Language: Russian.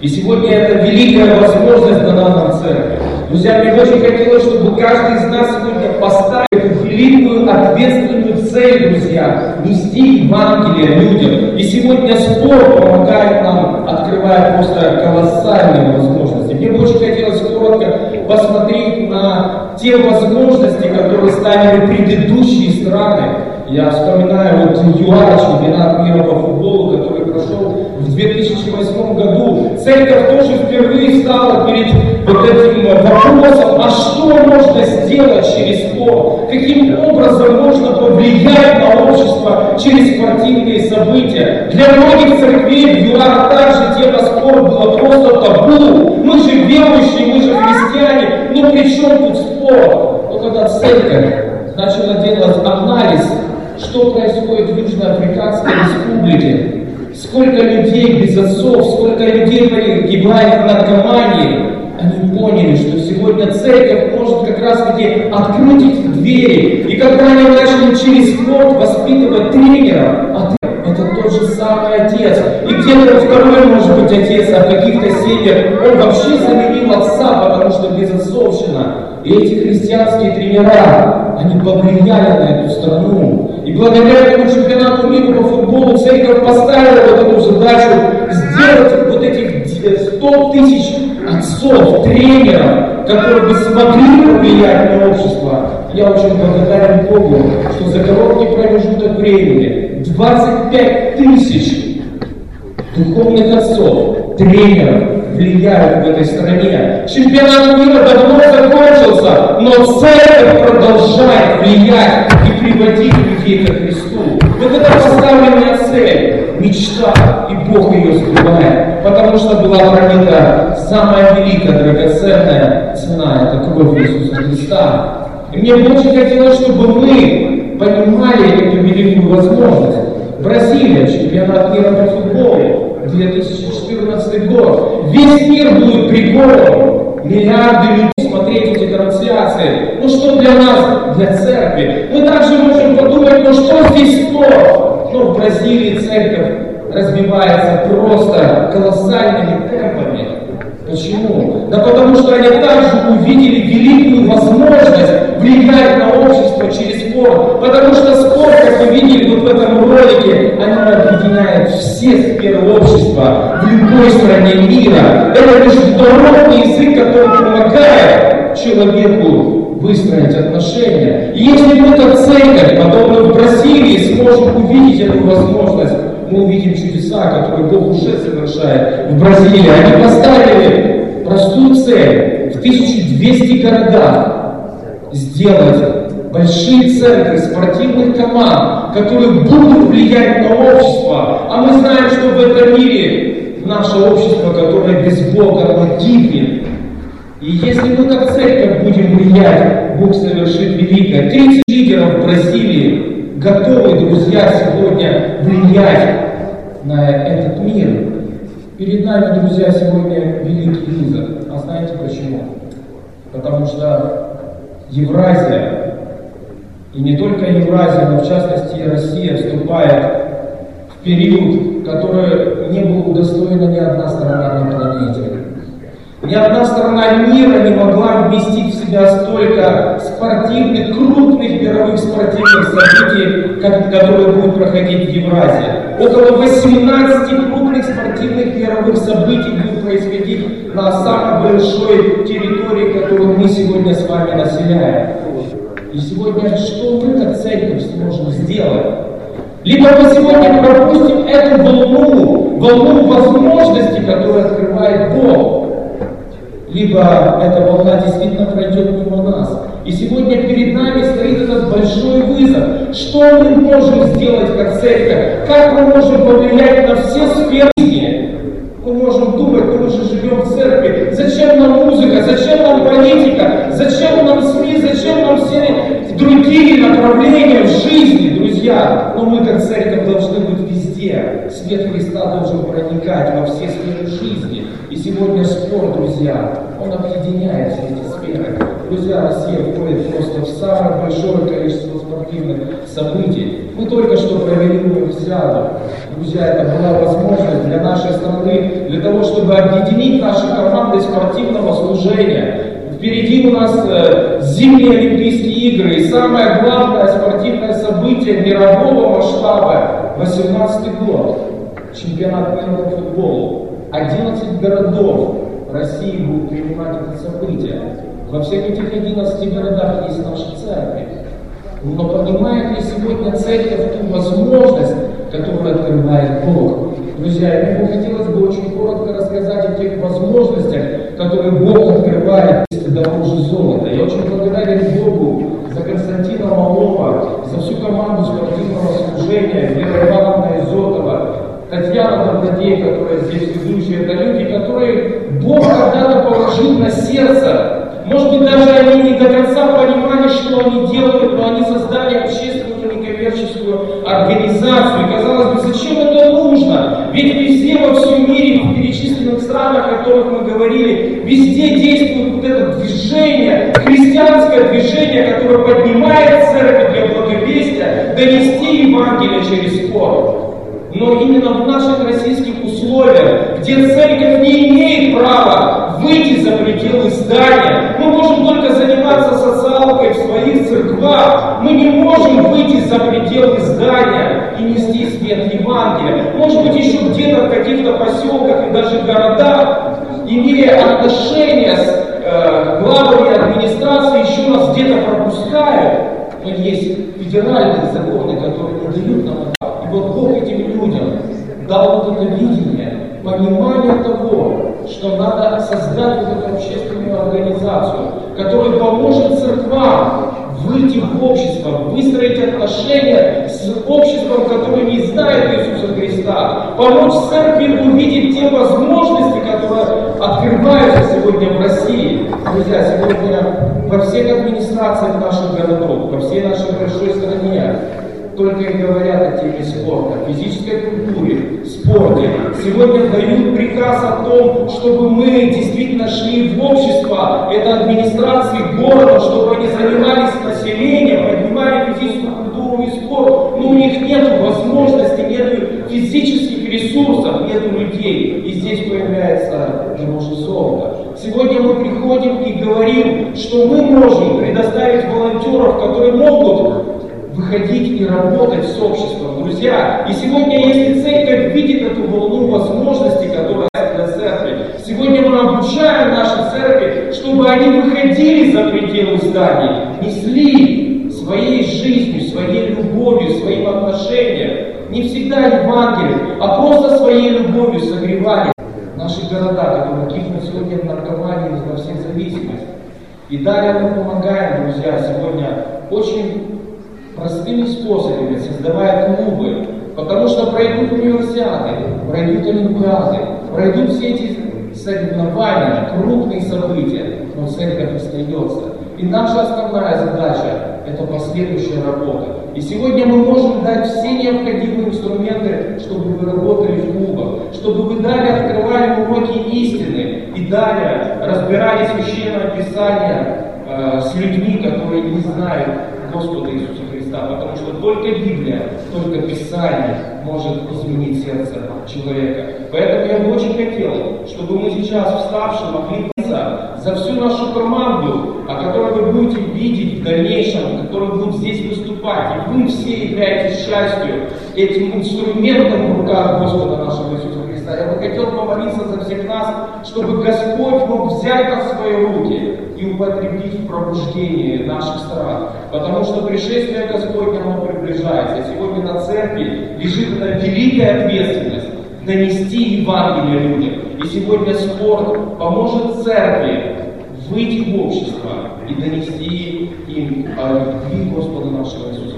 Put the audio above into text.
И сегодня это великая возможность дана нам церкви. Друзья, мне очень хотелось, чтобы каждый из нас сегодня поставил эту великую ответственную цель, друзья, нести Евангелие людям. И сегодня спорт помогает нам, открывая просто колоссальные возможности. Мне бы очень хотелось коротко посмотреть на те возможности, которые ставили предыдущие страны. Я вспоминаю ЮАР, чемпионат мира по футболу, который прошел в 2008 году. Церковь тоже впервые стала перед вот этим вопросом, а что можно сделать через спорт? Каким образом можно повлиять на общество через спортивные события? Для многих церквей в ЮАР также тема спорта была просто табу. Мы же верующие, мы же христиане, но при чем тут спорт? Но когда церковь начала делать анализ, что происходит в Южноафриканской республике, сколько людей без отцов, сколько людей погибает в наркомании, они поняли, что сегодня церковь может как раз таки открыть эти двери. И когда они начали через спорт воспитывать тренеров, это тот же самый отец. И где-то второй может быть отец, а в каких-то семьях он вообще заменил отца, потому что безотцовщина. И эти христианские тренера, они повлияли на эту страну. И благодаря этому чемпионату мира по футболу церковь поставила вот эту задачу сделать вот этих 100 тысяч отцов, тренеров, которые бы смогли повлиять на общество. Я очень благодарен Богу, что за короткий промежуток времени 25 тысяч духовных отцов, тренеров влияют в этой стране. Чемпионат мира давно закончился, но церковь продолжает влиять и приводить людей ко Христу. Вот это поставленная цель, мечта, и Бог ее сбывает, потому что была пролита самая великая, драгоценная цена, это кровь Иисуса Христа. И мне очень хотелось, чтобы мы понимали эту великую возможность. Бразилия, чемпионат мира по футболу, 2014 год. Весь мир будет прикован, миллиарды людей смотреть эти трансляции. Ну что для нас, для церкви? Мы также можем подумать, ну что здесь спорт? Ну в Бразилии церковь развивается просто колоссальными темпами. Почему? Да потому что они также увидели великую возможность влиять на общество через спорт. Потому что спорт, как вы видели вот в этом ролике, они объединяют все сферы общества в любой стране мира. Это международный язык, который помогает человеку выстроить отношения. И если мы как церковь, подобно в Бразилии, сможем увидеть эту возможность, мы увидим чудеса, которые Бог уже совершает в Бразилии. Они поставили простую цель в 1200 городах сделать большие центры спортивных команд, которые будут влиять на общество. А мы знаем, что в этом мире наше общество, которое без Бога, оно гибнет. И если мы как церковь будем влиять, Бог совершит великое. 30 лидеров в Бразилии готовы, друзья, сегодня влиять на этот мир. Перед нами, друзья, сегодня великий вызов. А знаете почему? Потому что Евразия, и не только Евразия, но в частности и Россия вступает в период, который не был удостоена ни одна страна на планете. Ни одна страна мира не могла вместить в себя столько спортивных, крупных мировых спортивных событий, которые будут проходить в Евразии. Около 18 крупных спортивных мировых событий будут происходить на самой большой территории, которую мы сегодня с вами населяем. И сегодня что мы как церковь сможем сделать? Либо мы сегодня пропустим эту волну возможностей, которую открывает Бог, либо эта волна действительно пройдет мимо нас. И сегодня перед нами стоит этот большой вызов. Что мы можем сделать как церковь? Как мы можем повлиять на все сферы жизни? Мы можем думать, мы же живем в церкви. Зачем нам музыка? Зачем нам политика? Зачем нам СМИ? Зачем нам все другие направления в жизни, друзья? Но мы как церковь должны быть везде. Свет Христа должен проникать во все сферы жизни. И сегодня спорт, друзья, он объединяет все эти сферы. Друзья, Россия входит просто в самое большое количество спортивных событий. Мы только что провели Универсиаду. Друзья, это была возможность для нашей страны, для того, чтобы объединить наши команды спортивного служения. Впереди у нас зимние Олимпийские игры, и самое главное спортивное событие мирового масштаба — 18-й год, чемпионат мира по футболу. 11 городов России будут принимать это событие. Во всех этих 11 городах есть наши церкви. Но понимает ли сегодня церковь ту возможность, которую открывает Бог? Друзья, мне хотелось бы очень коротко рассказать о тех возможностях, которые Бог открывает дороже золота. Я очень благодарен Богу за Константина Малова, за всю команду спортивного служения, Вера Ивановна Изотова, Татьяна Добродей, которая здесь ведущая. Это люди, которые Бог когда-то положил на сердце. Может быть, даже они не до конца понимали, что они делают, но они создали общественную некоммерческую организацию. И казалось бы, зачем это нужно? Ведь везде во всем мире, в перечисленных странах, о которых мы говорили, везде действует вот это движение, христианское движение, которое поднимает церковь для благовестия, донести Евангелие через спорт. Но именно в наших российских условиях, где церковь не имеет права выйти за пределы здания, мы можем только заниматься социалкой в своих церквах, мы не можем выйти за пределы здания и нести свет Евангелия. Может быть, еще где-то в каких-то поселках и даже городах, имея отношения с главами администрации, еще нас где-то пропускают, но есть федеральные законы, которые не дают нам это. И вот Бог этим людям дал вот это видение, понимание того, что надо создать вот эту общественную организацию, которая поможет церквам выйти в общество, выстроить отношения с обществом, которое не знает Иисуса Христа, помочь церкви увидеть те возможности, которые открываются сегодня в России. Друзья, сегодня во всех администрациях наших городов, во всей нашей большой стране только и говорят о теме спорта, физической культуре, спорте. Сегодня дают приказ о том, чтобы мы действительно шли в общество, это администрации города, чтобы они занимались населением, поднимали физическую культуру и спорт. Но у них нет возможности, нет физических ресурсов, нет людей. И здесь появляется дороже золота. Сегодня мы приходим и говорим, что мы можем предоставить волонтеров, которые могут выходить и работать с обществом, друзья. И сегодня, если церковь видит эту волну возможностей, которая для церкви, сегодня мы обучаем наши церкви, чтобы они выходили за пределы зданий, несли своей жизнью, своей любовью, своим отношением, не всегда Евангелие, а просто своей любовью согревали наши города, которые кипнут сегодня в наркомании во всех зависимостях. И далее мы помогаем, друзья, сегодня очень простыми способами, создавая клубы, потому что пройдут универсиады, пройдут олимпиады, пройдут все эти соревнования, крупные события, но церковь остается. И наша основная задача – это последующая работа. И сегодня мы можем дать все необходимые инструменты, чтобы вы работали в клубах, чтобы вы далее открывали уроки истины и далее разбирали Священное Писание с людьми, которые не знают Господа Иисуса Христа, потому что только Библия, только Писание может изменить сердце человека. Поэтому я бы очень хотел, чтобы мы сейчас, вставшие, могли за всю нашу команду, о которой вы будете видеть в дальнейшем, которые будут здесь выступать, и вы все являетесь частью этим инструментом в руках Господа нашего Иисуса Христа. Я бы хотел помолиться за всех нас, чтобы Господь мог взять нас в свои руки и употребить в пробуждении наших стран. Потому что пришествие Господне, оно приближается. Сегодня на церкви лежит эта великая ответственность донести Евангелие людям. И сегодня спорт поможет церкви выйти в общество и донести им о любви Господа нашего Иисуса